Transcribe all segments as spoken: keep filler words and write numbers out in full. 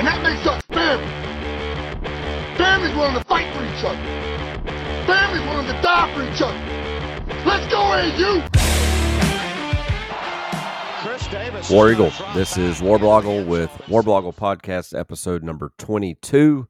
And that makes us family. Families willing to fight for each other. Families willing to die for each other. Let's go, A U! War Eagle, this is Warblogle with Warblogle Podcast episode number twenty-two.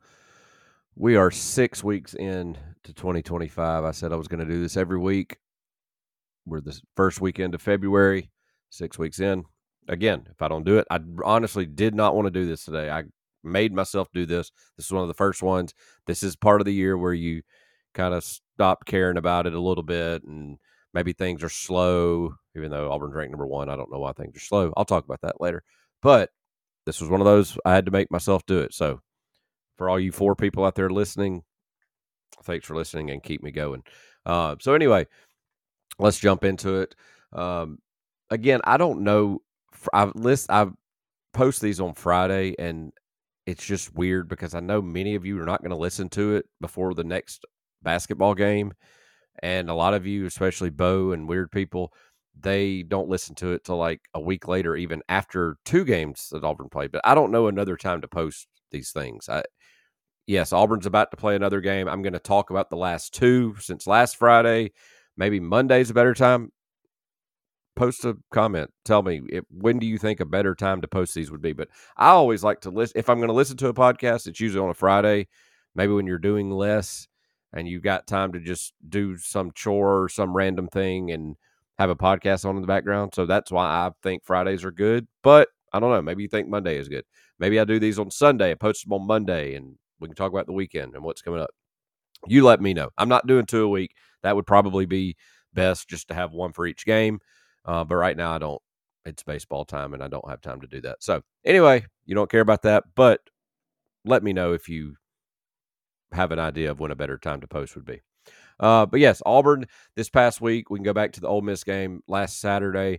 We are six weeks in to twenty twenty-five. I said I was going to do this every week. We're the first weekend of February, six weeks in. Again, if I don't do it, I honestly did not want to do this today. I made myself do this. This is one of the first ones. This is part of the year where you kind of stop caring about it a little bit, and maybe things are slow, even though Auburn's ranked number one. I don't know why things are slow. I'll talk about that later. But this was one of those I had to make myself do it. So for all you four people out there listening, thanks for listening and keep me going. Uh, so anyway, let's jump into it. Um, again, I don't know. I've list I post these on Friday, and it's just weird because I know many of you are not going to listen to it before the next basketball game. And a lot of you, especially Bo and weird people, they don't listen to it till like a week later, even after two games that Auburn played. But I don't know another time to post these things. I, yes, Auburn's about to play another game. I'm going to talk about the last two since last Friday. Maybe Monday's a better time. Post a comment. Tell me, if, when do you think a better time to post these would be? But I always like to listen. If I'm going to listen to a podcast, it's usually on a Friday, maybe when you're doing less and you've got time to just do some chore or some random thing and have a podcast on in the background. So that's why I think Fridays are good. But I don't know. Maybe you think Monday is good. Maybe I do these on Sunday and post them on Monday, and we can talk about the weekend and what's coming up. You let me know. I'm not doing two a week. That would probably be best, just to have one for each game. Uh, but right now I don't. It's baseball time, and I don't have time to do that. So anyway, you don't care about that, but let me know if you have an idea of when a better time to post would be. Uh, but yes, Auburn this past week, we can go back to the Ole Miss game last Saturday.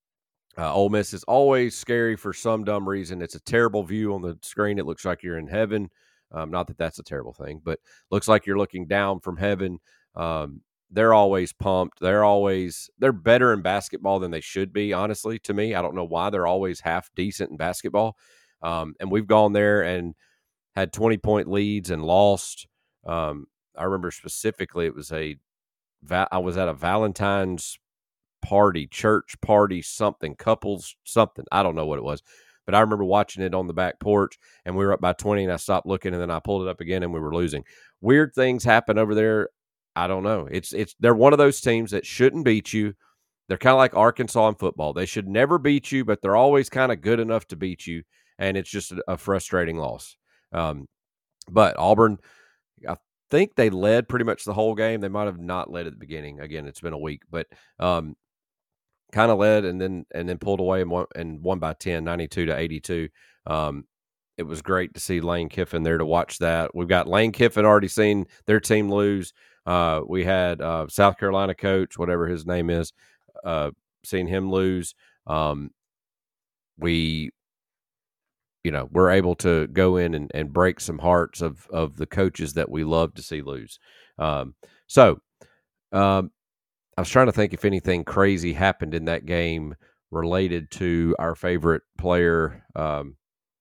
Uh, Ole Miss is always scary for some dumb reason. It's a terrible view on the screen. It looks like you're in heaven. Um, not that that's a terrible thing, but looks like you're looking down from heaven. Um, they're always pumped. They're always, they're better in basketball than they should be, honestly, to me. I don't know why they're always half decent in basketball. Um, and we've gone there and had twenty-point leads and lost. Um, I remember specifically it was a – I was at a Valentine's party, church party, something, couples, something. I don't know what it was. But I remember watching it on the back porch, and we were up by twenty, and I stopped looking, and then I pulled it up again, and we were losing. Weird things happen over there. I don't know. It's it's They're one of those teams that shouldn't beat you. They're kind of like Arkansas in football. They should never beat you, but they're always kind of good enough to beat you, and it's just a, a frustrating loss. Um, but Auburn, I think they led pretty much the whole game. They might have not led at the beginning. Again, it's been a week, but um, kind of led and then and then pulled away and won, and won by ten, ninety-two to eighty-two. Um, it was great to see Lane Kiffin there to watch that. We've got Lane Kiffin already seen their team lose. Uh, we had uh, South Carolina coach, whatever his name is, uh, seen him lose. Um, we you know, we're able to go in and, and break some hearts of, of the coaches that we love to see lose. Um, so um, I was trying to think if anything crazy happened in that game related to our favorite player, um,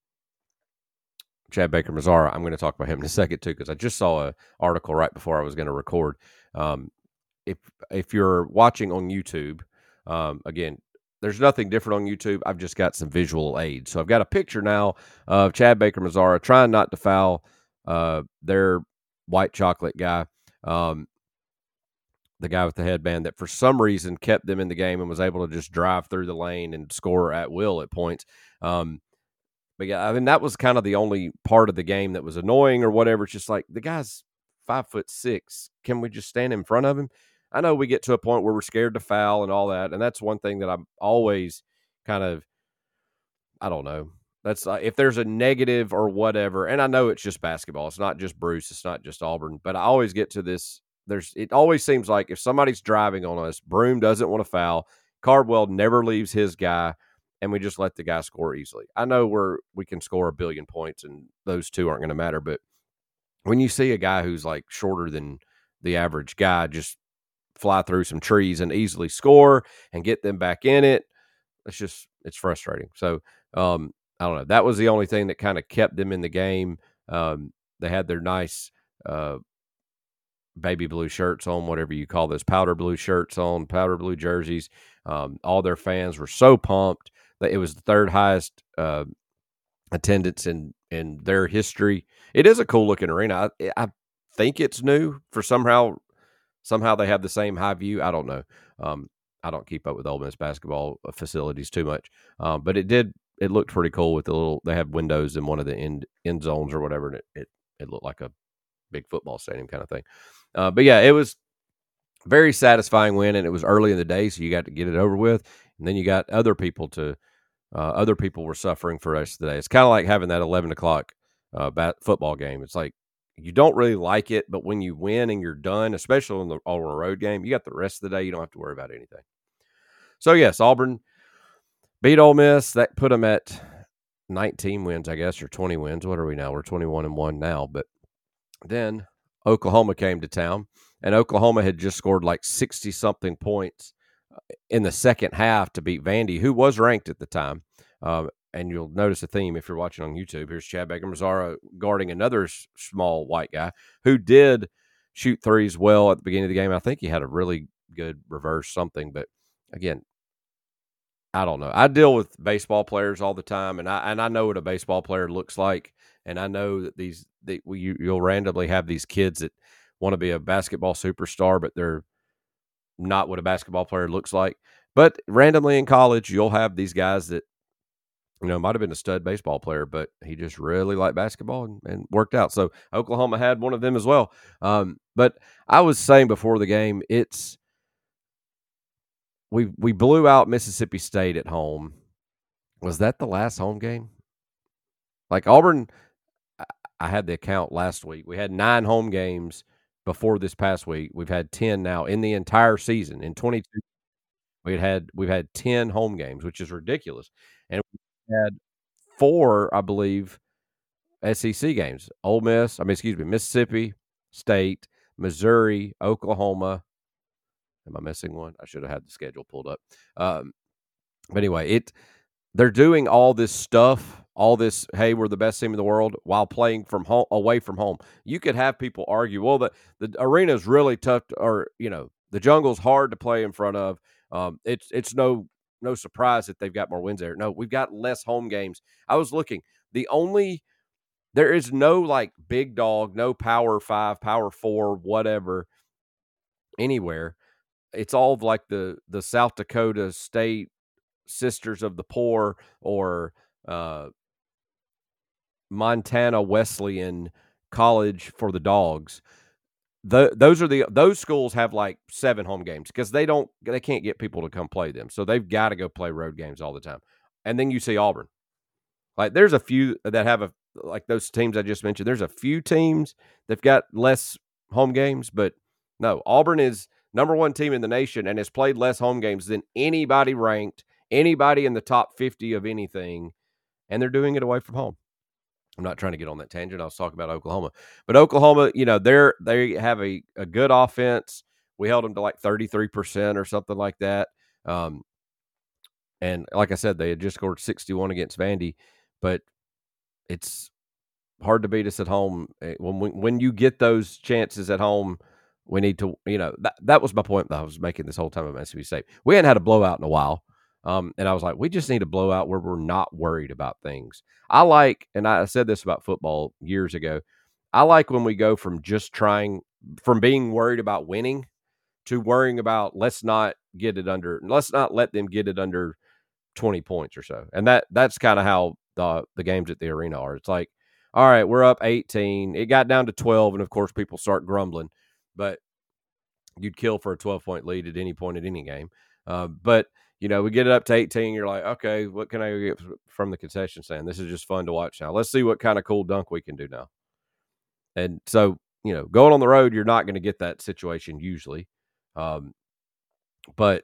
Chad Baker-Mazara. I'm going to talk about him in a second too, because I just saw an article right before I was going to record. Um, if if you're watching on YouTube, um, again, there's nothing different on YouTube. I've just got some visual aids. So I've got a picture now of Chad Baker-Mazara trying not to foul uh, their white chocolate guy, um, the guy with the headband that for some reason kept them in the game and was able to just drive through the lane and score at will at points. Um, but yeah, I mean, that was kind of the only part of the game that was annoying or whatever. It's just like, the guy's five foot six. Can we just stand in front of him? I know we get to a point where we're scared to foul and all that, and that's one thing that I'm always kind of, I don't know. That's uh, if there's a negative or whatever, and I know it's just basketball. It's not just Bruce. It's not just Auburn. But I always get to this. There's. It always seems like if somebody's driving on us, Broome doesn't want to foul. Cardwell never leaves his guy, and we just let the guy score easily. I know we're we can score a billion points, and those two aren't going to matter. But when you see a guy who's like shorter than the average guy just fly through some trees and easily score and get them back in it, it's just, it's frustrating. So um, I don't know. That was the only thing that kind of kept them in the game. Um, they had their nice uh, baby blue shirts on, whatever you call those, powder blue shirts on, powder blue jerseys. Um, all their fans were so pumped that it was the third highest uh, attendance in, in their history. It is a cool looking arena. I, I think it's new for somehow, somehow they have the same high view. I don't know. Um, I don't keep up with Ole Miss basketball facilities too much. Um, but it did, it looked pretty cool with the little, they have windows in one of the end, end zones or whatever. And it, it, it looked like a big football stadium kind of thing. Uh, but yeah, it was very satisfying win, and it was early in the day, so you got to get it over with. And then you got other people to, uh, other people were suffering for us today. It's kind of like having that eleven o'clock uh, bat, football game. It's like you don't really like it, but when you win and you're done, especially on the on a road game, you got the rest of the day. You don't have to worry about anything. So yes, Auburn beat Ole Miss. That put them at nineteen wins, I guess, or twenty wins. What are we now? We're twenty-one and one now. But then Oklahoma came to town, and Oklahoma had just scored like sixty-something points in the second half to beat Vandy, who was ranked at the time. Um, and you'll notice a theme if you're watching on YouTube. Here's Chad Baker-Mazara guarding another s- small white guy who did shoot threes well at the beginning of the game. I think he had a really good reverse something, but again, I don't know. I deal with baseball players all the time, and I and I know what a baseball player looks like, and I know that these that you, you'll randomly have these kids that want to be a basketball superstar, but they're not what a basketball player looks like. But randomly in college, you'll have these guys that, you know, might have been a stud baseball player, but he just really liked basketball and, and worked out. So Oklahoma had one of them as well. Um, but I was saying before the game, it's we we blew out Mississippi State at home. Was that the last home game? Like Auburn, I, I had the account last week. We had nine home games before this past week. We've had ten now in the entire season. In twenty-two, we had, had we've had ten home games, which is ridiculous. And we had four, I believe, S E C games. Ole Miss, I mean, excuse me, Mississippi State, Missouri, Oklahoma. Am I missing one? I should have had the schedule pulled up. Um, but anyway, it they're doing all this stuff, all this, hey, we're the best team in the world while playing from home, away from home. You could have people argue, well, the, the arena is really tough, to, or, you know, the jungle's hard to play in front of. Um, it's it's no no surprise that they've got more wins there. No, we've got less home games. I was looking. The only, there is no like big dog, no power five, power four, whatever, anywhere. It's all like the the South Dakota State Sisters of the Poor or uh, Montana Wesleyan College for the Dogs. The, those are the those schools have like seven home games because they don't they can't get people to come play them, so they've got to go play road games all the time. And then you see Auburn, like there's a few that have a like those teams I just mentioned. There's a few teams that've got less home games, but no, Auburn is number one team in the nation and has played less home games than anybody ranked, anybody in the top fifty of anything, and they're doing it away from home. I'm not trying to get on that tangent. I was talking about Oklahoma. But Oklahoma, you know, they're they have a, a good offense. We held them to like thirty-three percent or something like that. Um, and like I said, they had just scored sixty-one against Vandy. But it's hard to beat us at home. When we, when you get those chances at home, we need to, you know, that, that was my point that I was making this whole time about Mississippi State. We hadn't had a blowout in a while. Um, and I was like, we just need a blowout where we're not worried about things. I like, and I said this about football years ago, I like when we go from just trying, from being worried about winning to worrying about let's not get it under, let's not let them get it under twenty points or so. And that that's kind of how the the games at the arena are. It's like, all right, we're up eighteen. It got down to twelve, and of course people start grumbling. But you'd kill for a twelve-point lead at any point at any game. Uh, but, you know, we get it up to eighteen. You're like, okay, what can I get from the concession stand? This is just fun to watch now. Let's see what kind of cool dunk we can do now. And so, you know, going on the road, you're not going to get that situation usually. Um, but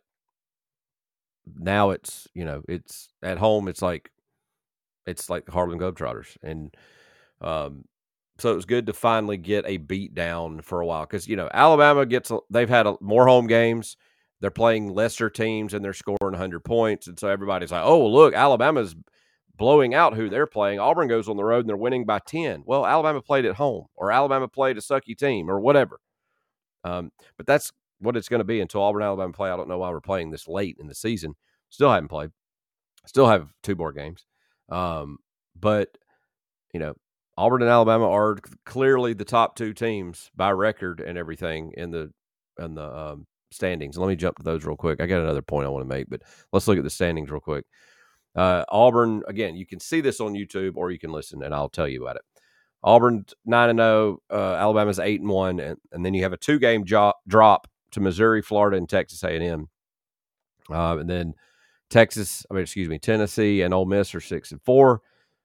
now it's, you know, it's at home. It's like, it's like the Harlem Globetrotters. And um, so it was good to finally get a beat down for a while. Because, you know, Alabama gets, they've had a, more home games. They're playing lesser teams and they're scoring one hundred points. And so everybody's like, oh, look, Alabama's blowing out who they're playing. Auburn goes on the road and they're winning by ten. Well, Alabama played at home, or Alabama played a sucky team, or whatever. Um, but that's what it's going to be until Auburn and Alabama play. I don't know why we're playing this late in the season. Still haven't played. Still have two more games. Um, but, you know, Auburn and Alabama are clearly the top two teams by record and everything in the in the um, standings. Let me jump to those real quick. I got another point I want to make, but let's look at the standings real quick. Uh, Auburn, again, you can see this on YouTube or you can listen, and I'll tell you about it. Auburn nine and zero, uh, Alabama's eight and one, and, and then you have a two game jo- drop to Missouri, Florida, and Texas A and M, uh, and then Texas, I mean, excuse me, Tennessee and Ole Miss are six and four,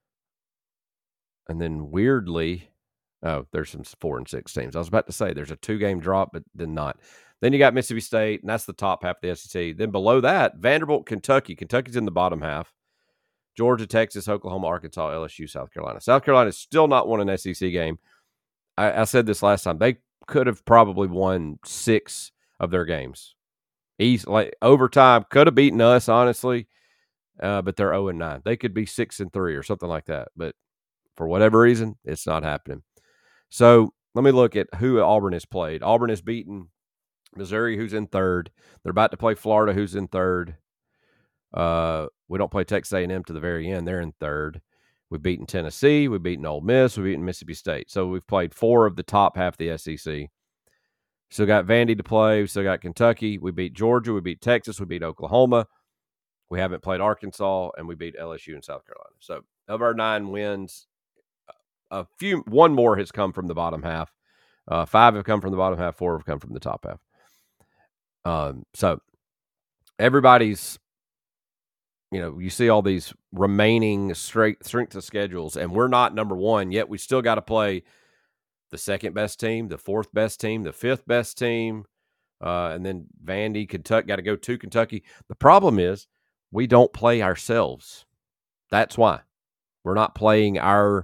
and then weirdly, oh, there's some four and six teams. I was about to say there's a two game drop, but then not. Then you got Mississippi State, and that's the top half of the S E C. Then below that, Vanderbilt, Kentucky. Kentucky's in the bottom half. Georgia, Texas, Oklahoma, Arkansas, L S U, South Carolina. South Carolina's still not won an S E C game. I, I said this last time. They could have probably won six of their games. East, like overtime, could have beaten us, honestly, uh, but they're oh and nine. They could be six and three or something like that. But for whatever reason, it's not happening. So let me look at who Auburn has played. Auburn has beaten Missouri, who's in third. They're about to play Florida, who's in third. Uh, we don't play Texas A and M to the very end. They're in third. We've beaten Tennessee. We've beaten Ole Miss. We've beaten Mississippi State. So we've played four of the top half of the S E C. Still got Vandy to play. We still got Kentucky. We beat Georgia. We beat Texas. We beat Oklahoma. We haven't played Arkansas, and we beat L S U and South Carolina. So of our nine wins, a few, one more has come from the bottom half. Uh, five have come from the bottom half. Four have come from the top half. Um, so everybody's, you know, you see all these remaining straight strength of schedules, and we're not number one yet. We still got to play the second best team, the fourth best team, the fifth best team, uh, and then Vandy, Kentucky, got to go to Kentucky. The problem is we don't play ourselves. That's why we're not playing our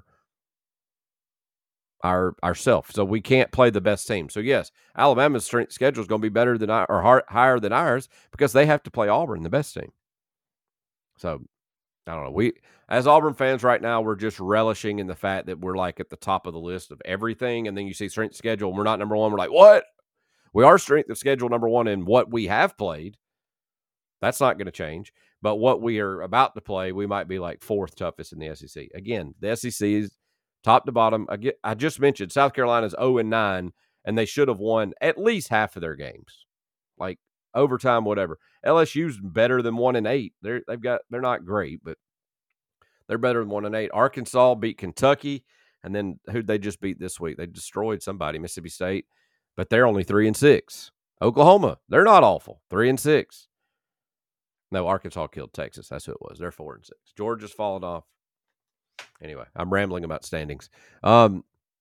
our ourselves. So we can't play the best team. So yes, Alabama's strength schedule is going to be better than our, or higher than ours because they have to play Auburn, the best team. So I don't know. We, as Auburn fans right now, we're just relishing in the fact that we're like at the top of the list of everything. And then you see strength of schedule and we're not number one. We're like, what? We are strength of schedule number one in what we have played. That's not going to change. But what we are about to play, we might be like fourth toughest in the S E C. Again, the S E C is top to bottom. I, get, I just mentioned South Carolina's oh and nine, and they should have won at least half of their games. Like, overtime, whatever. L S U's better than one and eight. They're they've got they're not great, but they're better than one and eight. Arkansas beat Kentucky, and then who'd they just beat this week? They destroyed somebody, Mississippi State, but they're only three and six. Oklahoma, they're not awful, three and six. No, Arkansas killed Texas. That's who it was. They're four and six. Georgia's fallen off. Anyway, I'm rambling about standings. Um,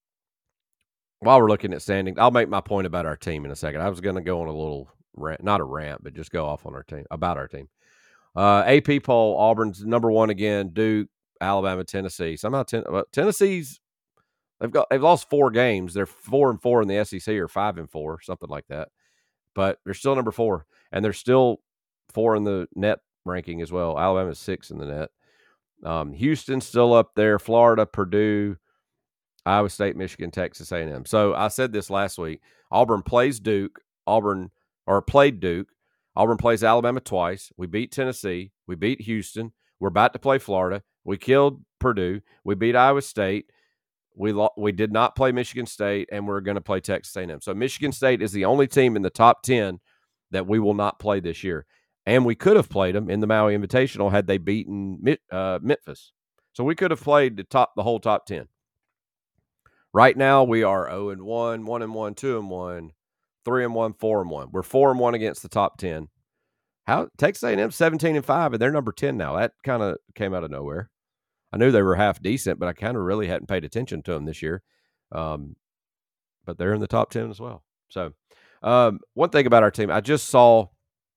while we're looking at standings, I'll make my point about our team in a second. I was going to go on a little rant, not a rant, but just go off on our team, about our team. Uh, A P poll, Auburn's number one again, Duke, Alabama, Tennessee. Somehow ten, uh, Tennessee's, they've got they've lost four games. They're four and four in the S E C or five and four, something like that. But they're still number four, and they're still four in the net ranking as well. Alabama's six in the net. Um, Houston's still up there. Florida, Purdue, Iowa State, Michigan, Texas A and M. So I said this last week. Auburn plays Duke. Auburn or played Duke. Auburn plays Alabama twice. We beat Tennessee. We beat Houston. We're about to play Florida. We killed Purdue. We beat Iowa State. We lo- we did not play Michigan State, and we're going to play Texas A and M. So Michigan State is the only team in the top ten that we will not play this year. And we could have played them in the Maui Invitational had they beaten uh, Memphis. So we could have played the top, the whole top ten. Right now we are oh and one, one and one, two and one, three and one, four and one. We're four and one against the top ten. How Texas A and M seventeen and five, and they're number ten now. That kind of came out of nowhere. I knew they were half decent, but I kind of really hadn't paid attention to them this year. Um, but they're in the top ten as well. So um, one thing about our team, I just saw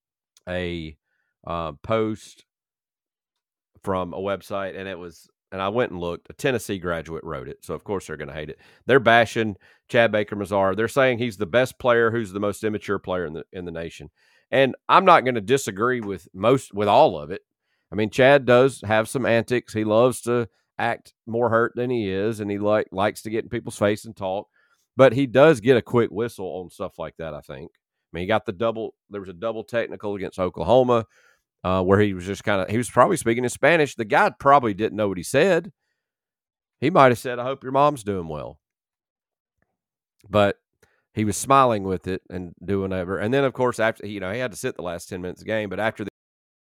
a uh, post from a website, and it was, and I went and looked. A Tennessee graduate wrote it, so of course they're going to hate it. They're bashing Chad Baker-Mazar. They're saying he's the best player, who's the most immature player in the in the nation. And I'm not going to disagree with most with all of it. I mean, Chad does have some antics. He loves to act more hurt than he is, and he like likes to get in people's face and talk. But he does get a quick whistle on stuff like that, I think. I mean, he got the double – there was a double technical against Oklahoma uh, where he was just kind of – he was probably speaking in Spanish. The guy probably didn't know what he said. He might have said, I hope your mom's doing well. But he was smiling with it and doing whatever. And then, of course, after – you know, he had to sit the last ten minutes of the game. But after the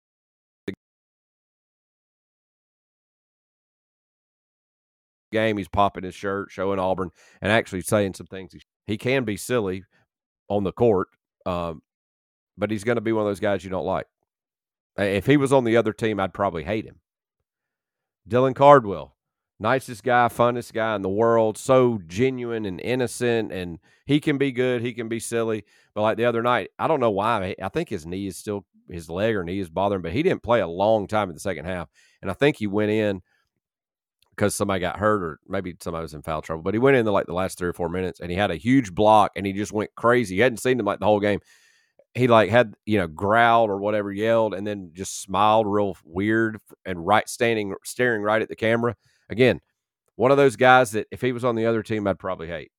game, he's popping his shirt, showing Auburn, and actually saying some things. He, he can be silly on the court, um, but he's going to be one of those guys you don't like. If he was on the other team, I'd probably hate him. Dylan Cardwell, nicest guy, funnest guy in the world, so genuine and innocent, and he can be good, he can be silly. But like the other night, I don't know why. I think his knee is still, his leg or knee is bothering him, but he didn't play a long time in the second half. And I think he went in because somebody got hurt or maybe somebody was in foul trouble. But he went in the, like the last three or four minutes, and he had a huge block, and he just went crazy. You hadn't seen him like the whole game. He like had, you know, growled or whatever, yelled, and then just smiled real weird and right standing, staring right at the camera. Again, one of those guys that if he was on the other team, I'd probably hate.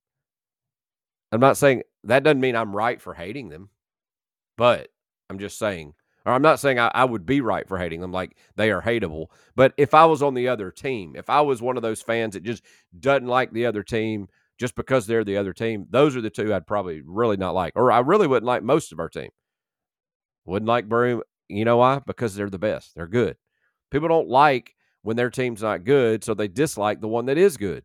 I'm not saying that doesn't mean I'm right for hating them, but I'm just saying, or I'm not saying I, I would be right for hating them, like they are hateable. But if I was on the other team, if I was one of those fans that just doesn't like the other team just because they're the other team, those are the two I'd probably really not like. Or I really wouldn't like most of our team. Wouldn't like Broome. You know why? Because they're the best. They're good. People don't like when their team's not good, so they dislike the one that is good.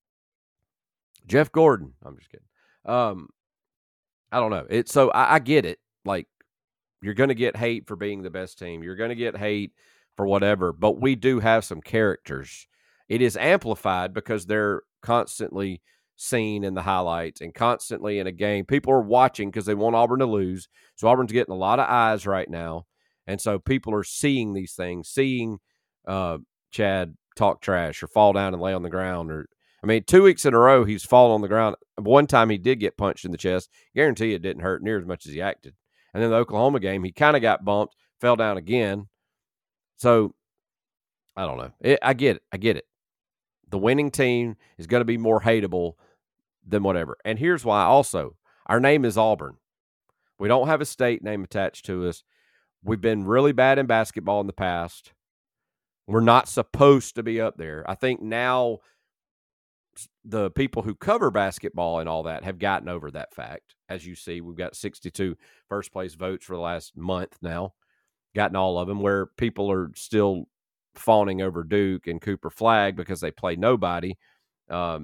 Jeff Gordon. I'm just kidding. Um, I don't know. It, so I, I get it. Like, you're going to get hate for being the best team. You're going to get hate for whatever. But we do have some characters. It is amplified because they're constantly seen in the highlights and constantly in a game. People are watching because they want Auburn to lose. So Auburn's getting a lot of eyes right now. And so people are seeing these things, seeing uh, Chad talk trash or fall down and lay on the ground. Or I mean, two weeks in a row, he's fallen on the ground. One time he did get punched in the chest. Guarantee it didn't hurt near as much as he acted. And then the Oklahoma game, he kind of got bumped, fell down again. So, I don't know. It, I get it. I get it. The winning team is going to be more hateable than whatever. And here's why also. Our name is Auburn. We don't have a state name attached to us. We've been really bad in basketball in the past. We're not supposed to be up there. I think now the people who cover basketball and all that have gotten over that fact. As you see, we've got sixty-two first place votes for the last month now, gotten all of them, where people are still fawning over Duke and Cooper Flagg because they play nobody. Um,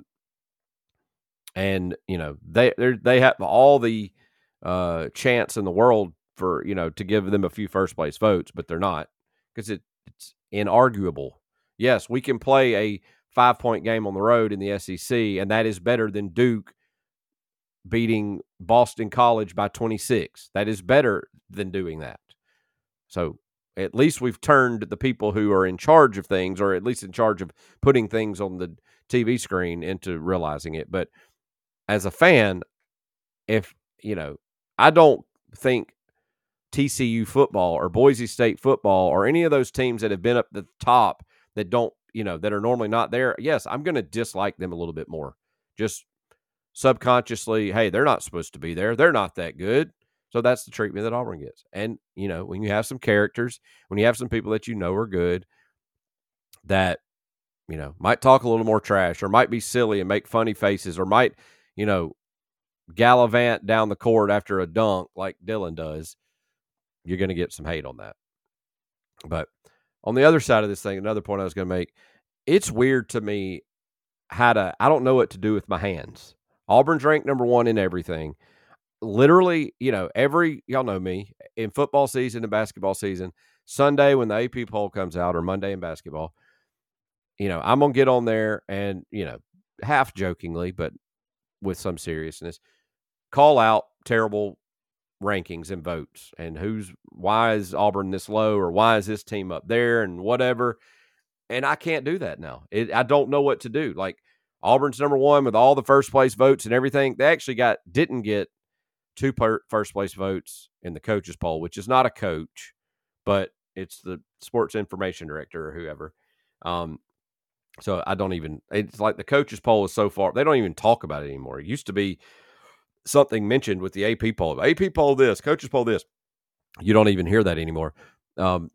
and, you know, they they have all the uh, chance in the world for, you know, to give them a few first place votes, but they're not because it, it's inarguable. Yes, we can play a five-point game on the road in the S E C, and that is better than Duke beating Boston College by twenty-six. That is better than doing that. So at least we've turned the people who are in charge of things, or at least in charge of putting things on the T V screen, into realizing it. But as a fan, if, you know, I don't think T C U football or Boise State football or any of those teams that have been up the top that don't, you know, that are normally not there, yes, I'm going to dislike them a little bit more. Just subconsciously, hey, they're not supposed to be there. They're not that good. So that's the treatment that Auburn gets. And, you know, when you have some characters, when you have some people that you know are good, that, you know, might talk a little more trash or might be silly and make funny faces or might, you know, gallivant down the court after a dunk like Dylan does, you're going to get some hate on that. But on the other side of this thing, another point I was going to make, it's weird to me how to, I don't know what to do with my hands. Auburn's ranked number one in everything. Literally, you know, every, y'all know me, in football season and basketball season, Sunday when the A P poll comes out, or Monday in basketball, you know, I'm going to get on there and, you know, half jokingly, but with some seriousness, call out terrible rankings and votes and who's, why is Auburn this low, or why is this team up there and whatever. And I can't do that now. It, I don't know what to do. Like, Auburn's number one with all the first place votes and everything. They actually got, didn't get two per first place votes in the coaches poll, which is not a coach, but It's the sports information director or whoever. Um, so I don't even. It's like the coaches poll is so far. They don't even talk about it anymore. It used to be something mentioned with the A P poll. A P poll this, coaches poll this. You don't even hear that anymore. Um,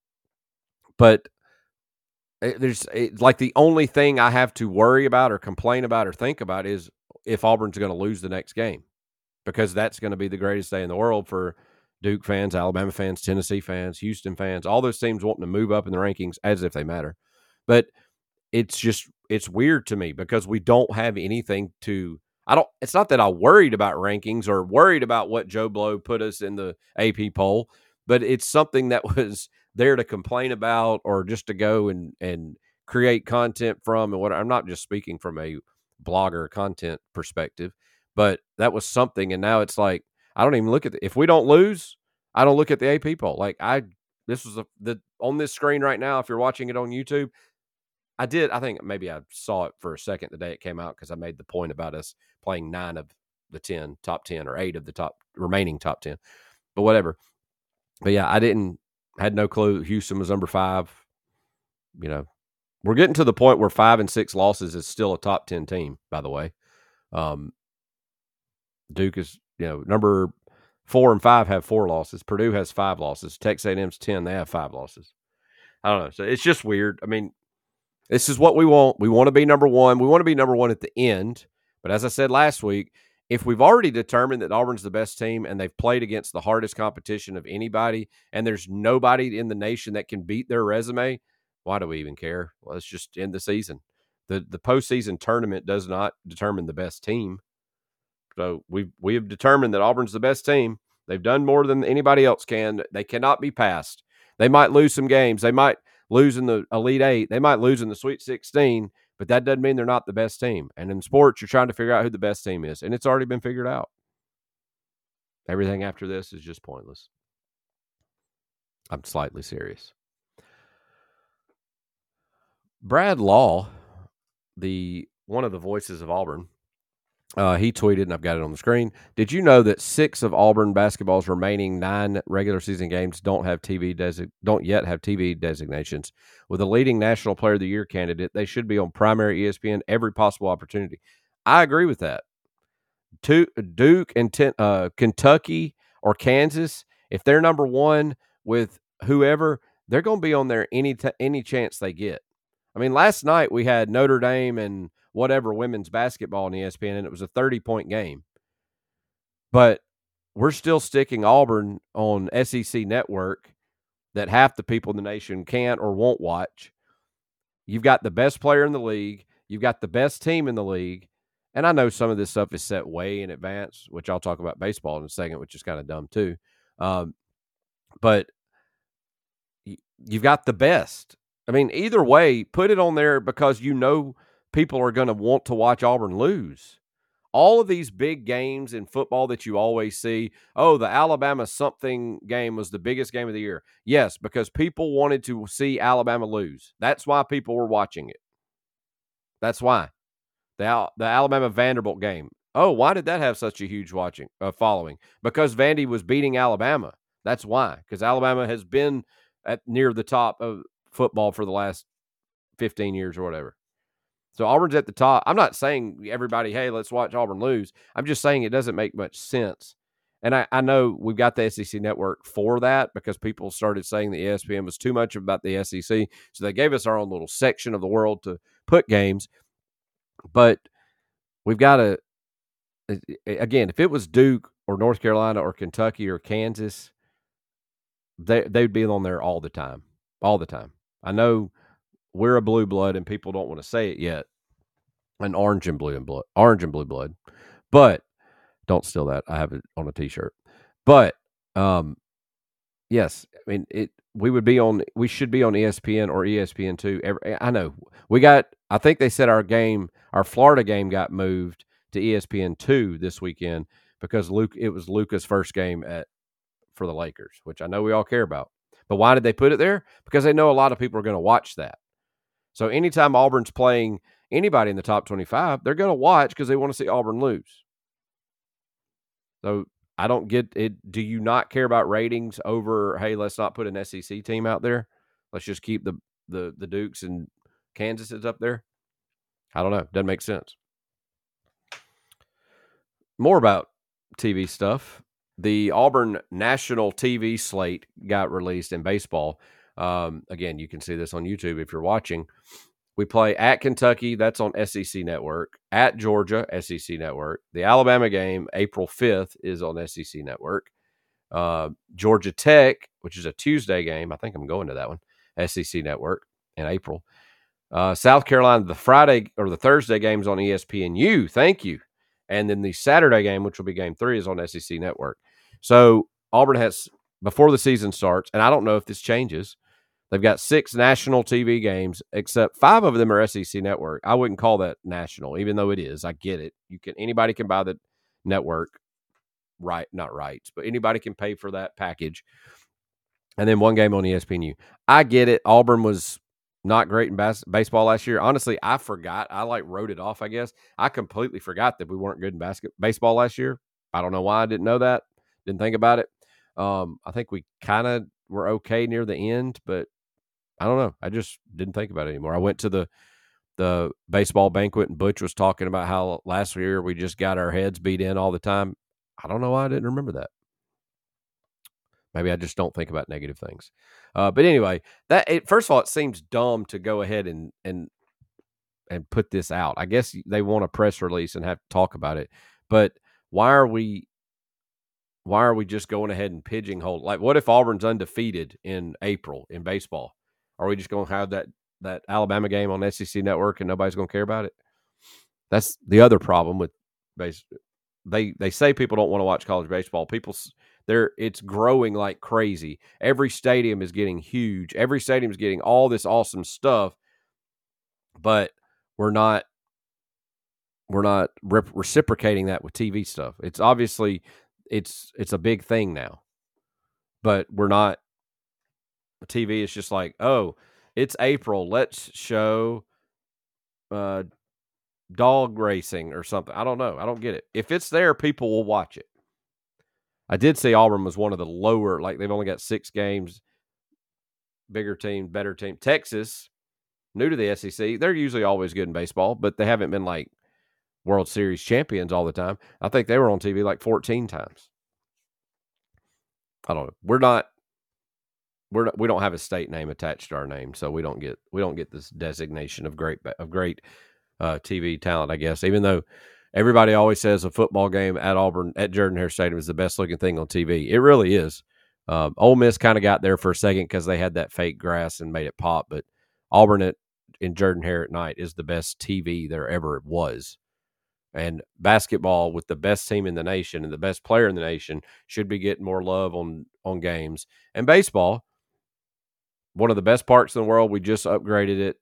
but there's it's like the only thing I have to worry about or complain about or think about is if Auburn's going to lose the next game, because that's going to be the greatest day in the world for Duke fans, Alabama fans, Tennessee fans, Houston fans, all those teams wanting to move up in the rankings as if they matter. But it's just, it's weird to me because we don't have anything to, I don't, it's not that I worried about rankings or worried about what Joe Blow put us in the A P poll, but it's something that was there to complain about or just to go and, and create content from. And what I'm not just speaking from a blogger content perspective, but that was something. And now it's like, I don't even look at the, if we don't lose, I don't look at the A P poll. Like I, this was a, the, on this screen right now, if you're watching it on YouTube, I did. I think maybe I saw it for a second the day it came out because I made the point about us playing nine of the ten, top ten, or eight of the top remaining top ten. But whatever. But yeah, I didn't, had no clue Houston was number five. You know, we're getting to the point where five and six losses is still a top ten team, by the way. Um, Duke is, you know, number four and five have four losses. Purdue has five losses. Texas A and M's ten. They have five losses. I don't know. So it's just weird. I mean, this is what we want. We want to be number one. We want to be number one at the end. But as I said last week, if we've already determined that Auburn's the best team and they've played against the hardest competition of anybody, and there's nobody in the nation that can beat their resume, why do we even care? Well, let's just end the season. The the postseason tournament does not determine the best team. So we we have determined that Auburn's the best team. They've done more than anybody else can. They cannot be passed. They might lose some games. They might lose in the Elite Eight. They might lose in the Sweet sixteen, but that doesn't mean they're not the best team. And in sports, you're trying to figure out who the best team is, and it's already been figured out. Everything after this is just pointless. I'm slightly serious. Brad Law, the one of the voices of Auburn, Uh, he tweeted, and I've got it on the screen. Did you know that six of Auburn basketball's remaining nine regular season games don't have T V desi- don't yet have T V designations? With a leading National Player of the Year candidate, they should be on primary E S P N every possible opportunity. I agree with that. To, Duke and ten, uh, Kentucky or Kansas, if they're number one with whoever, they're going to be on there any t- any chance they get. I mean, last night we had Notre Dame and whatever women's basketball on E S P N, and it was a thirty-point game. But we're still sticking Auburn on S E C Network that half the people in the nation can't or won't watch. You've got the best player in the league. You've got the best team in the league. And I know some of this stuff is set way in advance, which I'll talk about baseball in a second, which is kind of dumb too. Um, but you've got the best. I mean, either way, put it on there because you know people are going to want to watch Auburn lose. All of these big games in football that you always see, oh, the Alabama something game was the biggest game of the year. Yes, because people wanted to see Alabama lose. That's why people were watching it. That's why. The, the Alabama Vanderbilt game. Oh, why did that have such a huge watching uh, following? Because Vandy was beating Alabama. That's why. Because Alabama has been at near the top of football for the last fifteen years or whatever. So Auburn's at the top. I'm not saying everybody, hey, let's watch Auburn lose. I'm just saying it doesn't make much sense. And I, I know we've got the S E C Network for that because people started saying the E S P N was too much about the S E C. So they gave us our own little section of the world to put games. But we've got to, again, if it was Duke or North Carolina or Kentucky or Kansas, they, they'd be on there all the time, all the time. I know we're a blue blood and people don't want to say it yet. An orange and blue and blood, orange and blue blood. But don't steal that. I have it on a t-shirt. But um, yes, I mean, it, we would be on, we should be on E S P N or E S P N two. Every, I know we got, I think they said our game, our Florida game got moved to E S P N two this weekend because Luke, it was Luka's first game at, for the Lakers, which I know we all care about. But why did they put it there? Because they know a lot of people are going to watch that. So anytime Auburn's playing anybody in the top twenty-five, they're going to watch because they want to see Auburn lose. So I don't get it. Do you not care about ratings over, hey, let's not put an S E C team out there? Let's just keep the, the, the Dukes and Kansases up there? I don't know. Doesn't make sense. More about T V stuff. The Auburn national T V slate got released in baseball. Um, again, you can see this on YouTube if you're watching. We play at Kentucky, that's on S E C Network. At Georgia, S E C Network. The Alabama game, April fifth, is on S E C Network. Uh, Georgia Tech, which is a Tuesday game, I think I'm going to that one, S E C Network in April. Uh, South Carolina, the Friday or the Thursday game's on E S P N U. Thank you. And then the Saturday game, which will be game three, is on S E C Network. So Auburn has, before the season starts, and I don't know if this changes, they've got six national T V games, except five of them are S E C Network. I wouldn't call that national, even though it is. I get it. You can anybody can buy the network, right? Not rights, but anybody can pay for that package. And then one game on E S P N U. I get it. Auburn was not great in bas- baseball last year. Honestly, I forgot. I like wrote it off, I guess. I completely forgot that we weren't good in basket baseball last year. I don't know why I didn't know that. Didn't think about it. Um, I think we kind of were okay near the end, but I don't know. I just didn't think about it anymore. I went to the the baseball banquet and Butch was talking about how last year we just got our heads beat in all the time. I don't know why I didn't remember that. Maybe I just don't think about negative things. Uh, but anyway, that it, first of all, it seems dumb to go ahead and and and put this out. I guess they want a press release and have to talk about it. But why are we why are we just going ahead and pigeonhole? Like, what if Auburn's undefeated in April in baseball? Are we just going to have that that Alabama game on S E C Network and nobody's going to care about it? That's the other problem with base. They they say people don't want to watch college baseball. People There, it's growing like crazy. Every stadium is getting huge. Every stadium is getting all this awesome stuff, but we're not we're not rep- reciprocating that with T V stuff. It's obviously it's it's a big thing now, but we're not. T V is just like, oh, it's April. Let's show uh, dog racing or something. I don't know. I don't get it. If it's there, people will watch it. I did say Auburn was one of the lower, like they've only got six games, bigger team, better team. Texas, new to the S E C, they're usually always good in baseball, but they haven't been like World Series champions all the time. I think they were on T V like fourteen times. I don't know. We're not, we're not, we don't have a state name attached to our name, so we don't get we don't get this designation of great of great uh, T V talent, I guess. Even though everybody always says a football game at Auburn, at Jordan-Hare Stadium is the best looking thing on T V. It really is. Um, Ole Miss kind of got there for a second because they had that fake grass and made it pop, but Auburn at, in Jordan-Hare at night is the best T V there ever was. And basketball with the best team in the nation and the best player in the nation should be getting more love on, on games. And baseball, one of the best parks in the world, we just upgraded it.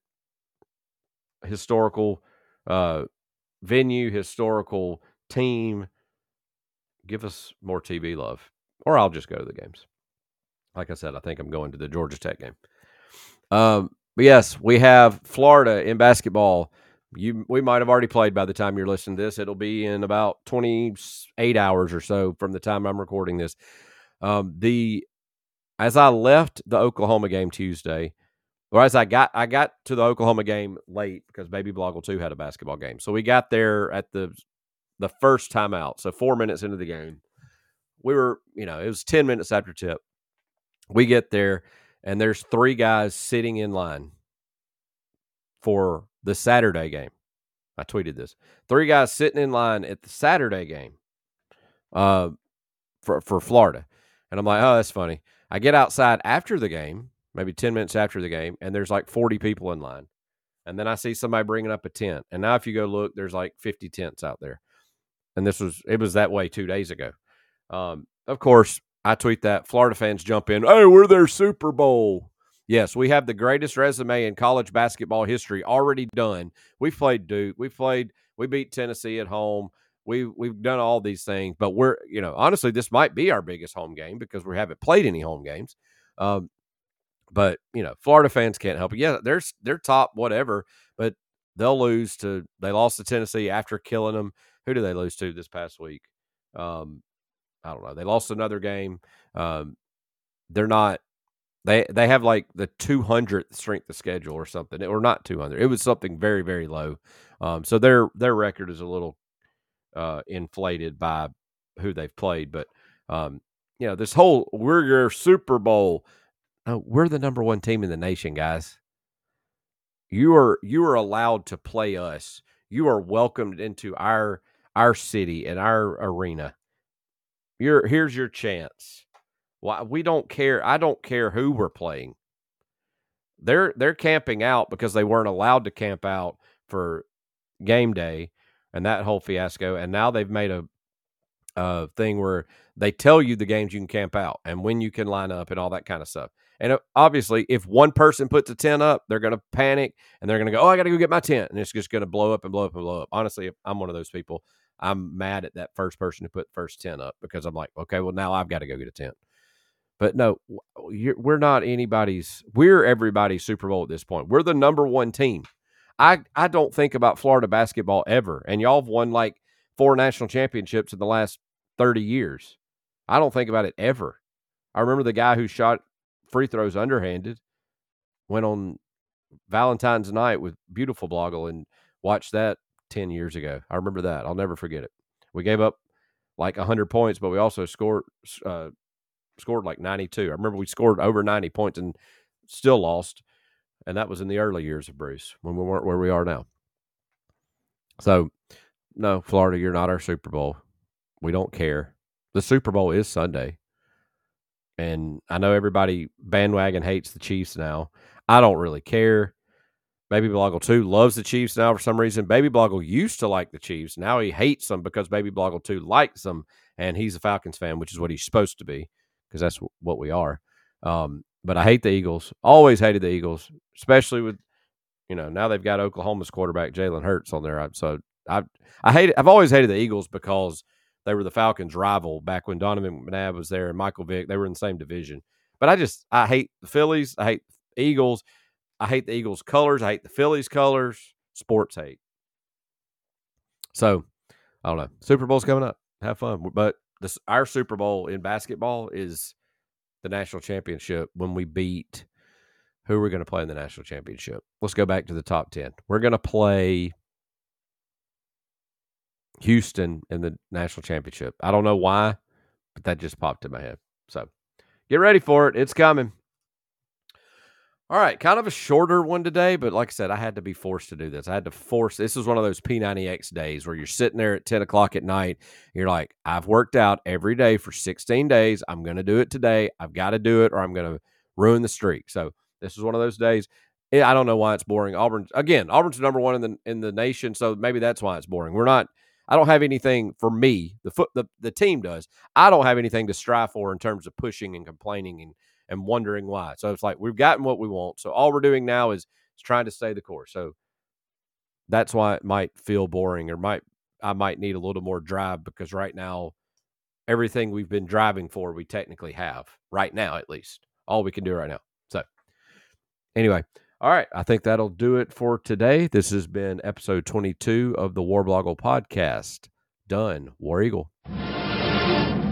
Historical uh, venue, historical team. Give us more T V love, or I'll just go to the games. Like I said, I think I'm going to the Georgia Tech game. Um, but yes, we have Florida in basketball. You, we might have already played by the time you're listening to this. It'll be in about twenty-eight hours or so from the time I'm recording this. Um, the as I left the Oklahoma game Tuesday, or as I got I got to the Oklahoma game late because Baby Bloggle two had a basketball game. So we got there at the the first time out. So four minutes into the game, we were, you know, it was ten minutes after tip. We get there, and there's three guys sitting in line for the Saturday game. I tweeted this. Three guys sitting in line at the Saturday game uh, for, for Florida. And I'm like, oh, that's funny. I get outside after the game, maybe ten minutes after the game, and there's like forty people in line. And then I see somebody bringing up a tent. And now if you go look, there's like fifty tents out there. And this was, it was that way two days ago. Um, of course, I tweet that. Florida fans jump in. Hey, we're their Super Bowl. Yes, we have the greatest resume in college basketball history already done. We've played Duke. We've played, we beat Tennessee at home. We've, we've done all these things. But we're, you know, honestly, this might be our biggest home game because we haven't played any home games. Um, but, you know, Florida fans can't help it. Yeah, they're, they're top whatever, but they'll lose to, they lost to Tennessee after killing them. Who do they lose to this past week? Um, I don't know. They lost another game. Um, they're not. They they have like the two hundredth strength of schedule or something, or not two hundred. It was something very very low. Um, so their their record is a little uh, inflated by who they've played. But um, you know, this whole we're your Super Bowl. Oh, we're the number one team in the nation, guys. You are you are allowed to play us. You are welcomed into our our city and our arena. You're here's your chance. Why we don't care. I don't care who we're playing. They're they're camping out because they weren't allowed to camp out for game day and that whole fiasco. And now they've made a uh, thing where they tell you the games you can camp out and when you can line up and all that kind of stuff. And obviously, if one person puts a tent up, they're going to panic and they're going to go, oh, I got to go get my tent. And it's just going to blow up and blow up and blow up. Honestly, if I'm one of those people, I'm mad at that first person who put the first tent up because I'm like, okay, well, now I've got to go get a tent. But no, you're, we're not anybody's. We're everybody's Super Bowl at this point. We're the number one team. I, I don't think about Florida basketball ever. And y'all have won like four national championships in the last thirty years. I don't think about it ever. I remember the guy who shot free throws underhanded went on Valentine's night with Beautiful Boggle and watched that ten years ago. I remember that. I'll never forget it. We gave up like one hundred points, but we also scored uh, scored like ninety-two. I remember we scored over ninety points and still lost. And that was in the early years of Bruce when we weren't where we are now. So, no, Florida, you're not our Super Bowl. We don't care. The Super Bowl is Sunday. And I know everybody bandwagon hates the Chiefs now. I don't really care. Baby Bloggle two loves the Chiefs now for some reason. Baby Bloggle used to like the Chiefs. Now he hates them because Baby Bloggle two likes them, and he's a Falcons fan, which is what he's supposed to be because that's what we are. Um, but I hate the Eagles. Always hated the Eagles, especially with, you know, now they've got Oklahoma's quarterback Jalen Hurts on there. So I I hate I've always hated the Eagles because they were the Falcons' rival back when Donovan McNabb was there and Michael Vick. They were in the same division. But I just I hate the Phillies. I hate the Eagles. I hate the Eagles' colors. I hate the Phillies' colors. Sports hate. So I don't know. Super Bowl's coming up. Have fun. But this our Super Bowl in basketball is the national championship when we beat who are we going to play in the national championship? Let's go back to the top ten. We're going to play Houston in the national championship. I don't know why, but that just popped in my head. So get ready for it. It's coming. All right, kind of a shorter one today, but like I said, I had to be forced to do this. I had to force. This is one of those P ninety X days where you're sitting there at ten o'clock at night. You're like, I've worked out every day for sixteen days. I'm going to do it today. I've got to do it or I'm going to ruin the streak. So this is one of those days. I don't know why it's boring. Auburn, again, Auburn's number one in the in the nation, so maybe that's why it's boring. We're not. I don't have anything for me. The foot, the, the team does. I don't have anything to strive for in terms of pushing and complaining and and wondering why. So it's like we've gotten what we want. So all we're doing now is, is trying to stay the course. So that's why it might feel boring or might I might need a little more drive because right now everything we've been driving for we technically have right now at least. All we can do right now. So anyway, all right, I think that'll do it for today. This has been episode twenty-two of the War Bloggle podcast. Done. War Eagle.